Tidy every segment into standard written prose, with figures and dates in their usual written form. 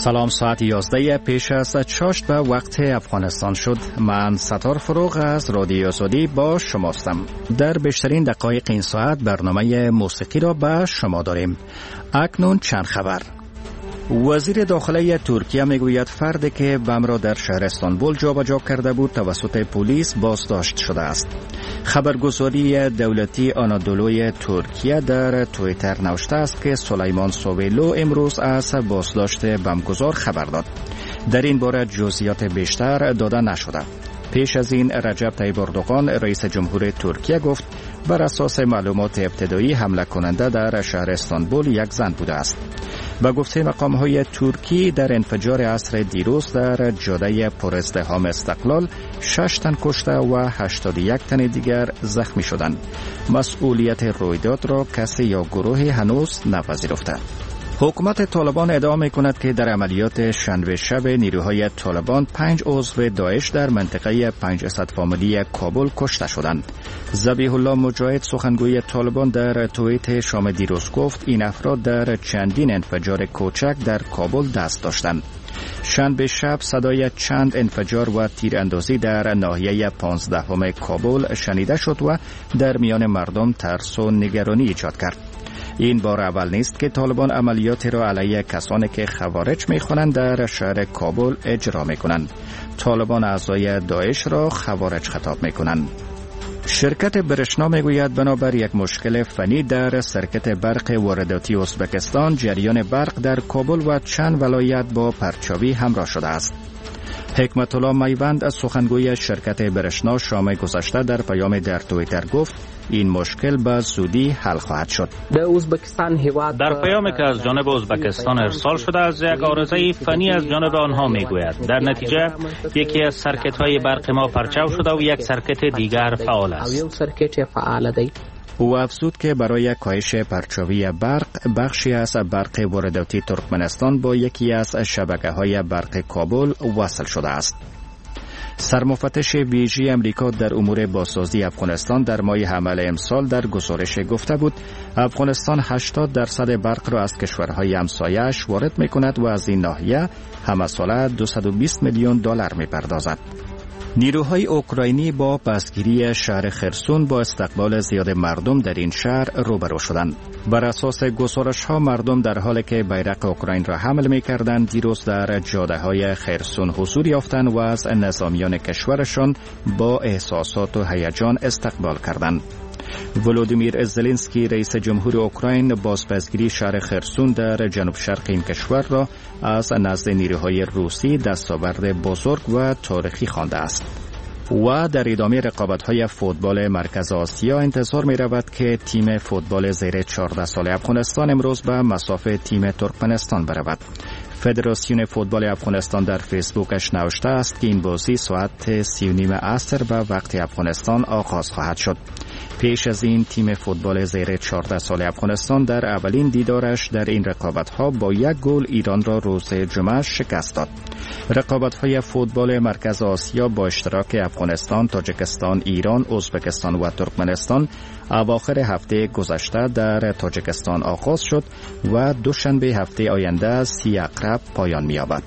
سلام، ساعت 11 پیش از چاشت به وقت افغانستان شد. من ستار فروغ از رادیو آزادی با شماستم. در بیشترین دقایق این ساعت برنامه موسیقی را به شما داریم. اکنون چند خبر. وزیر داخله ترکیه میگوید فردی که بم را در شهر استانبول جابجا کرده بود توسط پلیس بازداشت شده است. خبرگزاری دولتی آنادولوی ترکیه در توییتر نوشته است که سلیمان سویلو امروز از بازداشت بمگذار خبر داد. در این باره جزئیات بیشتر داده نشده. پیش از این رجب طیب اردوغان رئیس جمهور ترکیه گفت بر اساس معلومات ابتدایی حمله کننده در شهر استانبول یک زن بوده است. با گفته مقام‌های ترکی در انفجار عصر دیروز در جاده پرازدحام استقلال 6 تن کشته و 81 تن دیگر زخمی شدند. مسئولیت رویداد را کسی یا گروهی هنوز نپذیرفته. حکومت طالبان ادعا می‌کند که در عملیات شنبه شب نیروهای طالبان 5 عضو داعش در منطقه 5 اسدفامیلی کابل کشته شدند. ذبیح الله مجاهد سخنگوی طالبان در توییت شام دیروز گفت این افراد در چندین انفجار کوچک در کابل دست داشتند. شنبه شب صدای چند انفجار و تیراندازی در ناحیه 15 کابل شنیده شد و در میان مردم ترس و نگرانی ایجاد کرد. این بار اول نیست که طالبان عملیاتی را علیه کسانی که خوارج می‌خوانند در شهر کابل اجرا می‌کنند. طالبان اعضای داعش را خوارج خطاب می‌کنند. شرکت برشنا میگوید بنابر یک مشکل فنی در سرکت برق وارداتی ازبکستان جریان برق در کابل و چند ولایت با پرچاوی همراه شده است. حکمت الله میوند از سخنگوی شرکت برشنا شام گذشته در پیام در توییتر گفت این مشکل به زودی حل خواهد شد. در پیامی که از جانب ازبکستان ارسال شده از یک عارضه فنی از جانب آنها میگوید در نتیجه یکی از سرکت های برق ما پرچاو شده و یک سرکت دیگر فعال است. او افزود که برای کاهش پرچاوی برق بخشی از برق وارداتی ترکمنستان با یکی از شبکه‌های برق کابل وصل شده است. سرمفتش ویژه امریکا در امور بازسازی افغانستان در ماه حمل امسال در گزارش گفته بود افغانستان 80% برق را از کشورهای همسایه‌اش وارد می‌کند و از این ناحیه همساله $220 میلیون می‌پردازد. نیروهای اوکراینی با پسگیری شهر خرسون با استقبال زیاد مردم در این شهر روبرو شدند. بر اساس گزارش‌ها مردم در حالی که بیرق اوکراین را حمل می‌کردند دیروز در جاده‌های خرسون حضور یافتند و از نظامیان کشورشان با احساسات و هیجان استقبال کردند. ولودیمیر زلنسکی رئیس جمهور اوکراین بازپسگیری شهر خرسون در جنوب شرق این کشور را از نزد نیروهای روسی دستاورد بزرگ و تاریخی خوانده است. و در ادامه رقابت‌های فوتبال مرکز آسیا انتظار می‌رود که تیم فوتبال زیر 14 سال افغانستان امروز به مصاف تیم ترکمنستان برود. فدراسیون فوتبال افغانستان در فیسبوکش نوشته است که این بازی ساعت 3:30 عصر به وقت افغانستان آغاز خواهد شد. پیش از این تیم فوتبال زیر 14 سال افغانستان در اولین دیدارش در این رقابت‌ها با 1 گل ایران را روز جمعه شکست داد. رقابت‌های فوتبال مرکز آسیا با اشتراک افغانستان، تاجیکستان، ایران، ازبکستان و ترکمنستان اواخر هفته گذشته در تاجیکستان آغاز شد و دوشنبه هفته آینده 30 اقرب پایان می‌یابد.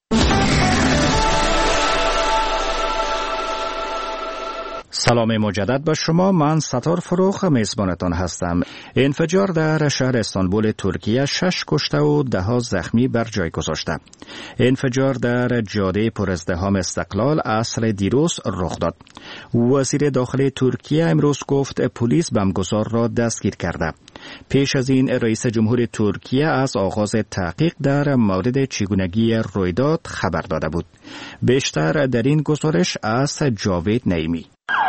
سلام مجدد به شما. من ستار فروغ میزبانتان هستم. انفجار در شهر استانبول ترکیه 6 کشته و 10 زخمی بر جای گذاشته. انفجار در جاده پرازدحام استقلال عصر دیروز رخ داد. وزیر داخله ترکیه امروز گفت پلیس بمگذار را دستگیر کرده. پیش از این رئیس جمهور ترکیه از آغاز تحقیق در مورد چگونگی رویداد خبر داده بود. بیشتر در این گزارش از جاوید نعیمی.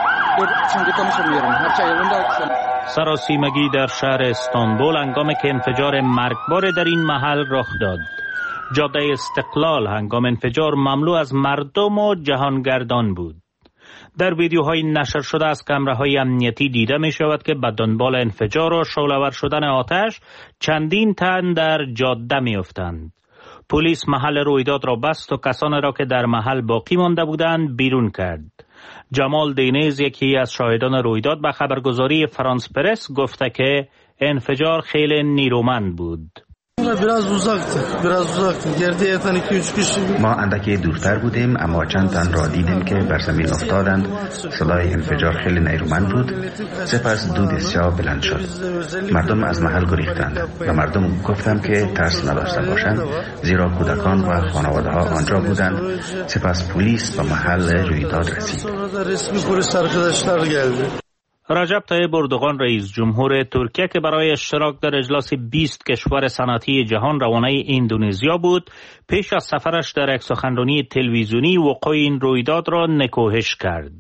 سراسیمگی در شهر استانبول هنگامی که انفجار مرگبار در این محل رخ داد. جاده استقلال هنگام انفجار مملو از مردم و جهانگردان بود. در ویدیوهای نشر شده از کامراهای امنیتی دیده می شود که به دنبال انفجار و شعله‌ور شدن آتش چندین تن در جاده می افتند. پلیس محل رویداد را بست و کسانی را که در محل باقی مانده بودند بیرون کرد. جمال دینیز یکی از شاهدان رویداد به خبرگزاری فرانس پرس گفته که انفجار خیلی نیرومند بود. ما اندکی دورتر بودیم اما چند تن را دیدیم که بر زمین افتادند. صدای انفجار خیلی نیرومند بود. سپس دود سیاه بلند شد. مردم از محل گریختند و مردم گفتم که ترس نداشته باشند زیرا کودکان و خانواده ها آنجا بودند. سپس پلیس به محل رویداد رسید. رجب طیب اردوغان رئیس جمهور ترکیه که برای اشتراک در اجلاس 20 کشور صنعتی جهان روانه اندونزیا بود، پیش از سفرش در یک سخنرانی تلویزیونی وقوع این رویداد را نکوهش کرد.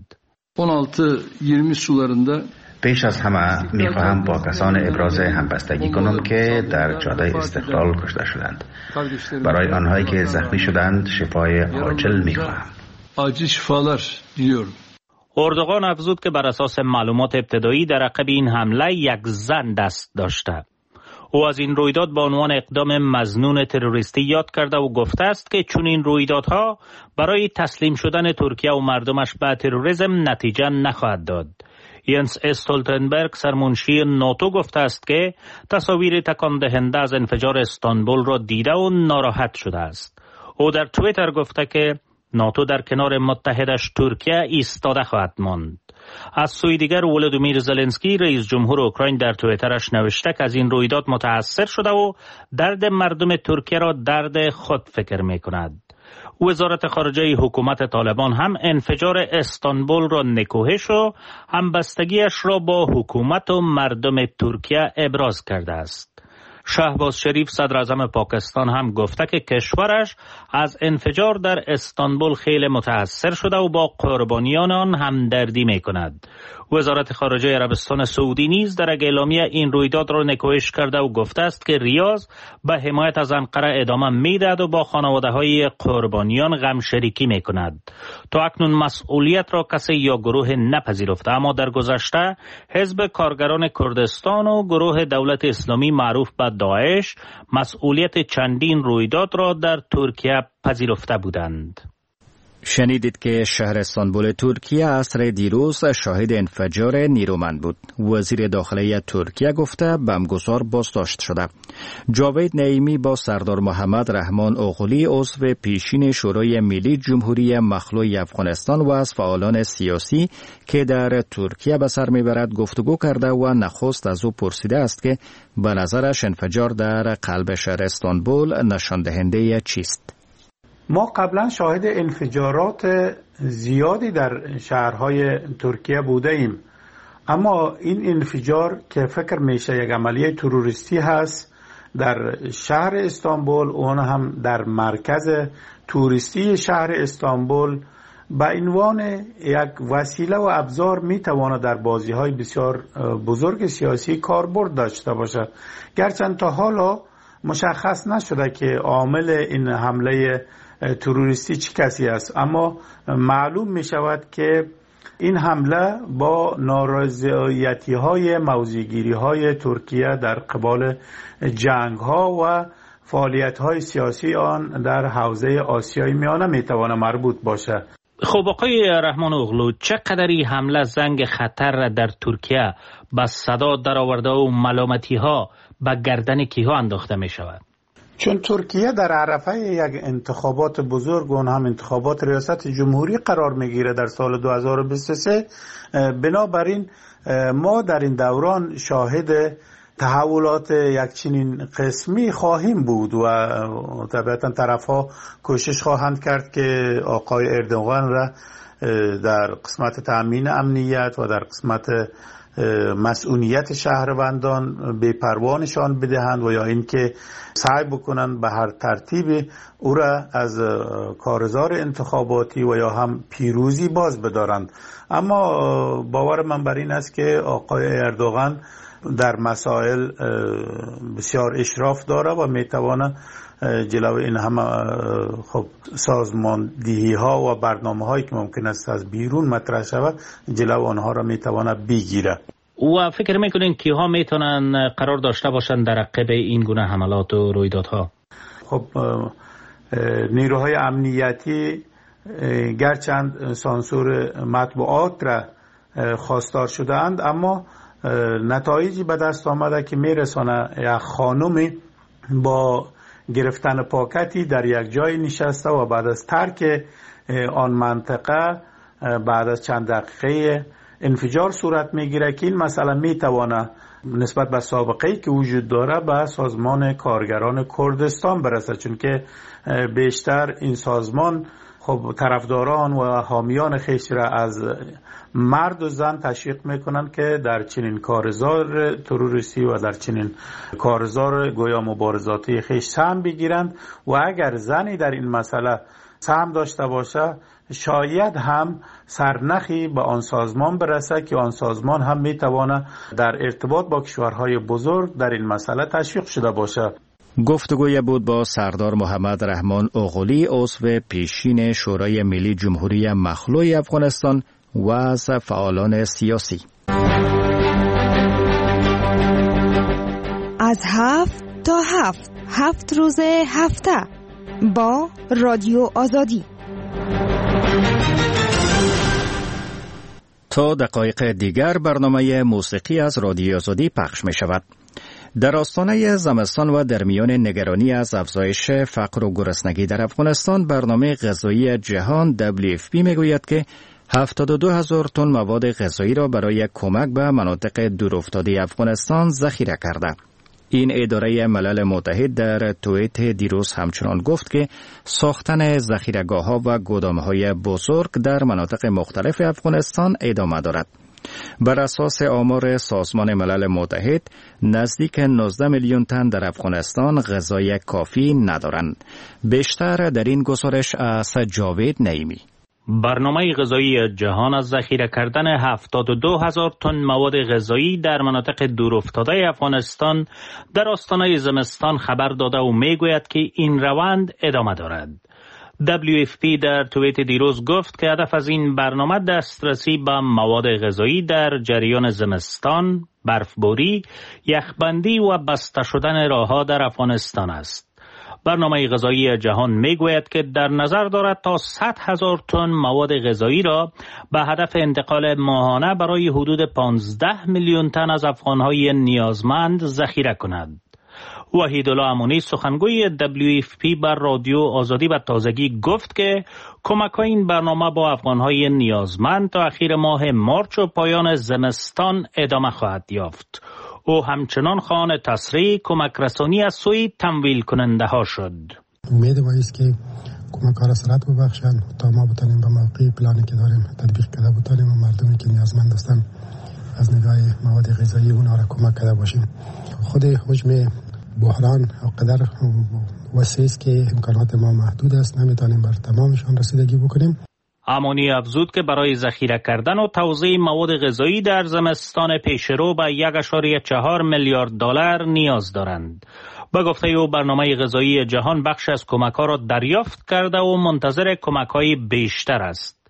16-20 sularında پیش از همه میخواهم با کسان ابراز همبستگی کنم که در جاده استقلال کشته شدند. برای آنهایی که زخمی شدند شفای عاجل میخواهم. acil şifalar diliyorum. اردوغان افزود که بر اساس معلومات ابتدایی در عقب این حمله یک زن دست داشته. او از این رویداد به عنوان اقدام مظنون تروریستی یاد کرده و گفته است که چون این رویدادها برای تسلیم شدن ترکیه و مردمش به تروریسم نتیجه نخواهد داد. ینس استولتنبرگ سرمنشی ناتو گفته است که تصاویر تکان دهنده از انفجار استانبول را دیده و ناراحت شده است. او در توییتر گفته که ناتو در کنار متحدش ترکیه ایستاده خواهد ماند. از سوی دیگر ولودیمیر زلنسکی رئیس جمهور اوکراین در توییترش نوشته که از این رویداد متاثر شده و درد مردم ترکیه را درد خود فکر می کند. وزارت خارجه حکومت طالبان هم انفجار استانبول را نکوهش و همبستگیش را با حکومت و مردم ترکیه ابراز کرده است. شهباز شریف صدر اعظم پاکستان هم گفته که کشورش از انفجار در استانبول خیلی متاثر شده و با قربانیان آن همدردی می کند. وزارت خارجه عربستان سعودی نیز در اعلامیه این رویداد را نکوهش کرده و گفته است که ریاض به حمایت از انقره ادامه میدهد و با خانواده‌های قربانیان غم شریکی می کند. تا اکنون مسئولیت را کسی یا گروه نپذیرفته، اما در گذشته حزب کارگران کردستان و گروه دولت اسلامی معروف به داعش مسئولیت چندین رویداد را در ترکیه پذیرفته بودند. شنیدید که شهر استانبول ترکیه عصر دیروز شاهد انفجار نیرومند بود. وزیر داخلی ترکیه گفته بمبگسار بازداشت شده. جاوید نعیمی با سردار محمد رحمان اوغلی عضو پیشین شورای ملی جمهوری مخلوع افغانستان و از فعالان سیاسی که در ترکیه به سر میبرد گفتگو کرده و نخست از او پرسیده است که به نظرش انفجار در قلب شهر استانبول نشان دهنده چیست؟ ما قبلا شاهد انفجارات زیادی در شهرهای ترکیه بوده ایم، اما این انفجار که فکر میشه یک عملیه تروریستی هست در شهر استانبول، اون هم در مرکز توریستی شهر استانبول، به عنوان یک وسیله و ابزار میتواند در بازی‌های بسیار بزرگ سیاسی کاربرد داشته باشد. گرچند تا حالا مشخص نشده که عامل این حمله تروریستی چه کسی است، اما معلوم می شود که این حمله با نارضایتی‌های موضع‌گیری‌های ترکیه در قبال جنگ‌ها و فعالیت‌های سیاسی آن در حوزه آسیای میانه میتواند مربوط باشد. خب آقای رحمان اوغلو، چقدری حمله زنگ خطر در ترکیه با صدا درآورده و ملامتی‌ها به گردن کیها انداخته می شود؟ چون ترکیه در عرفه یک انتخابات بزرگ، اون هم انتخابات ریاست جمهوری قرار میگیره در سال 2023، بنابراین ما در این دوران شاهد تحولات یک چنین قسمی خواهیم بود و طبعا طرفها کوشش خواهند کرد که آقای اردوغان را در قسمت تأمین امنیت و در قسمت مسئولیت شهروندان بی‌پروا نشان بدهند و یا اینکه سعی بکنند به هر ترتیب او را از کارزار انتخاباتی و یا هم پیروزی باز بدارند. اما باور من بر این است که آقای اردوغان در مسائل بسیار اشراف داره و میتواند جلو این همه خب سازماندهی ها و برنامه هایی که ممکن است از بیرون مطرح شود جلو آنها را میتواند بگیره. و فکر میکنین کیها میتونن قرار داشته باشند در عقب این گونه حملات و رویدادها؟ خب نیروهای امنیتی گرچند سانسور مطبوعات را خواستار شدند، اما نتایجی به دست آمده که میرسانه یک خانمی با گرفتن پاکتی در یک جای نشسته و بعد از ترک آن منطقه بعد از چند دقیقه انفجار صورت میگیره که این مسئله میتوانه نسبت به سابقه‌ای که وجود داره به سازمان کارگران کردستان برسه، چون که بیشتر این سازمان خب طرفداران و حامیان خیش را از مرد و زن تشویق میکنن که در چنین کارزار تروریستی و در چنین کارزار گویا مبارزاتی خیش سهم بگیرند و اگر زنی در این مسئله سهم داشته باشه شاید هم سرنخی به آن سازمان برسه که آن سازمان هم میتوانه در ارتباط با کشورهای بزرگ در این مسئله تشویق شده باشه. گفتگوی بود با سردار محمد رحمان اوغلی، عضو پیشین شورای ملی جمهوری مخلوع افغانستان و از فعالان سیاسی. از 7 تا 7 روز هفته با رادیو آزادی. تا دقایق دیگر برنامه موسیقی از رادیو آزادی پخش می شود. در آستانه زمستان و در میان نگرانی از افزایش فقر و گرسنگی در افغانستان، برنامه غذایی جهان WFP میگوید که 72,000 تن مواد غذایی را برای کمک به مناطق دورافتاده افغانستان ذخیره کرده. این اداره ملل متحد در توییت دیروز همچنان گفت که ساختن ذخیره‌گاه‌ها و گودام‌های بزرگ در مناطق مختلف افغانستان ادامه دارد. بر اساس آمار سازمان ملل متحد، نزدیک 19 میلیون تن در افغانستان غذای کافی ندارند. بیشتر در این گزارش از جاوید نعیمی. برنامه غذایی جهان از ذخیره کردن 72,000 تن مواد غذایی در مناطق دورافتاده افغانستان در آستانه زمستان خبر داده و میگوید که این روند ادامه دارد. WFP در توییت دیروز گفت که هدف از این برنامه دسترسی به مواد غذایی در جریان زمستان، برفباری، یخبندی و بسته شدن راه‌ها در افغانستان است. برنامه غذایی جهان میگوید که در نظر دارد تا 100,000 تن مواد غذایی را به هدف انتقال ماهانه برای حدود 15 میلیون تن از افغانهای نیازمند ذخیره کند. وحیدالله امونی سخنگوی WFP بر رادیو آزادی و تازگی گفت که کمک این برنامه با افغانهای نیازمند تا اخیر ماه مارچ و پایان زمستان ادامه خواهد یافت. او همچنان خواهان تسریع کمک رسانی از سوی تمویل کننده ها شد. امید ما است که کمک ها را سرعت ببخشند تا ما بتانیم به موقع پلانی که داریم تطبیق کرده بتانیم و مردمی که نیازمند هستند از نگاه مواد غذایی اونها را کمک کرده باشیم. خود حجم بحران قدر وسیع است که امکانات ما محدود است، نمیتونیم بر تمامشان رسیدگی بکنیم. امونی افزود که برای ذخیره کردن و توزیع مواد غذایی در زمستان پیشرو به 1.4 میلیارد دلار نیاز دارند. به گفته او برنامه غذایی جهان بخش از کمک‌ها را دریافت کرده و منتظر کمک‌های بیشتر است.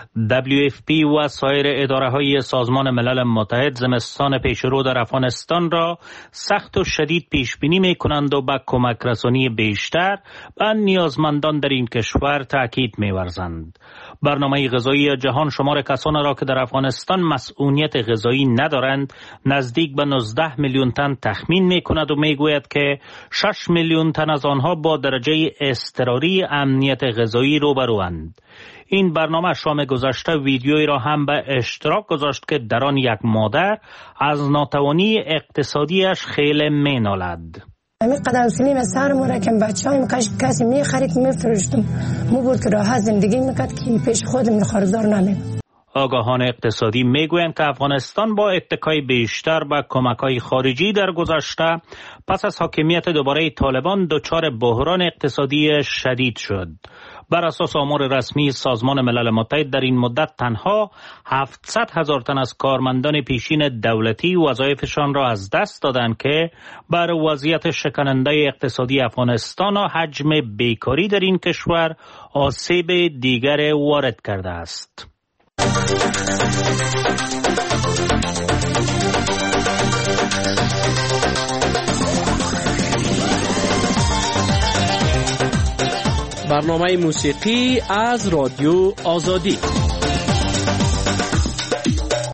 WFP و سایر اداره‌های سازمان ملل متحد زمستان پیشرو در افغانستان را سخت و شدید پیش بینی می‌کنند و به کمک رسانی بیشتر به نیازمندان در این کشور تاکید می‌ورزند. برنامه غذایی جهان شمار کسان را که در افغانستان مسئولیت غذایی ندارند نزدیک به 19 میلیون تن تخمین می‌کند و می‌گوید که 6 میلیون تن از آنها با درجه اضطراری امنیت غذایی روبروند. این برنامه شام گذشته ویدیویی را هم به اشتراک گذاشت که در آن یک مادر از ناتوانی اقتصادیش خیلی مینالد. همین قدر سلیم از سر مورا که بچه‌هایم کسی می‌خرید می‌فروشتم بود که راحت زندگی می‌کرد که پیش خودم خریدار نمیم. آگاهان اقتصادی میگویند که افغانستان با اتکای بیشتر به کمک‌های خارجی در گذشته پس از حاکمیت دوباره طالبان دچار بحران اقتصادی شدید شد. بر اساس آمار رسمی سازمان ملل متحد در این مدت تنها 700,000 تن از کارمندان پیشین دولتی وظایفشان را از دست دادند که بر وضعیت شکننده اقتصادی افغانستان و حجم بیکاری در این کشور آسیب دیگر وارد کرده است. برنامه موسیقی از رادیو آزادی.